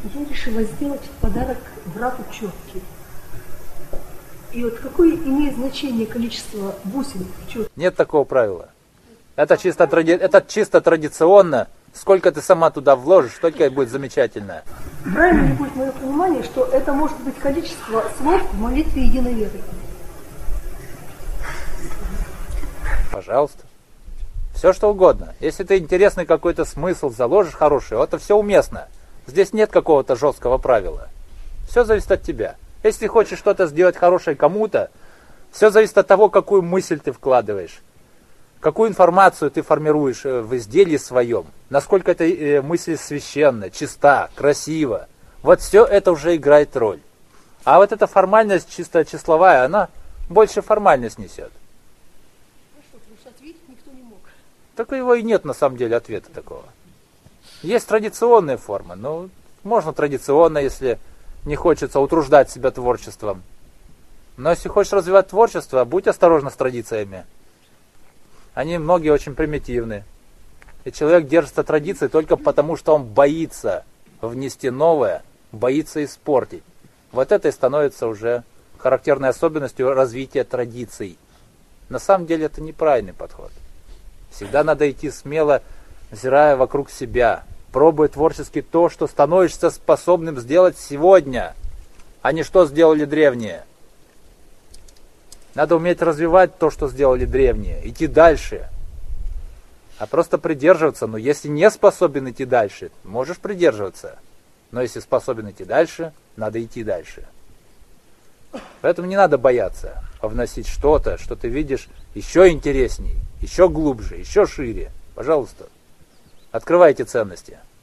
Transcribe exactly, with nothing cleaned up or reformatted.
я решила сделать подарок брату четки. И вот какое имеет значение количество бусин в четке? Нет такого правила. Это чисто, тради... это чисто традиционно. Сколько ты сама туда вложишь, столько и будет замечательно. Правильно ли будет мое понимание, что это может быть количество слов в молитве единой веры? Пожалуйста. Все что угодно. Если ты интересный какой-то смысл заложишь хороший, это все уместно. Здесь нет какого-то жесткого правила. Все зависит от тебя. Если ты хочешь что-то сделать хорошее кому-то, все зависит от того, какую мысль ты вкладываешь, какую информацию ты формируешь в изделии своем, насколько эта мысль священна, чиста, красива. Вот все это уже играет роль. А вот эта формальность чисто числовая, она больше формальность несет. Так его и нет на самом деле ответа такого. Есть традиционная форма, но можно традиционно, если не хочется утруждать себя творчеством. Но если хочешь развивать творчество, будь осторожна с традициями. Они многие очень примитивны. И человек держится традиции только потому, что он боится внести новое, боится испортить. Вот это и становится уже характерной особенностью развития традиций. На самом деле это неправильный подход. Всегда надо идти смело, взирая вокруг себя, пробуя творчески то, что становишься способным сделать сегодня, а не что сделали древние. Надо уметь развивать то, что сделали древние, идти дальше, а просто придерживаться. Но если не способен идти дальше, можешь придерживаться. Но если способен идти дальше, надо идти дальше. Поэтому не надо бояться вносить что-то, что ты видишь еще интересней, еще глубже, еще шире. Пожалуйста, открывайте ценности.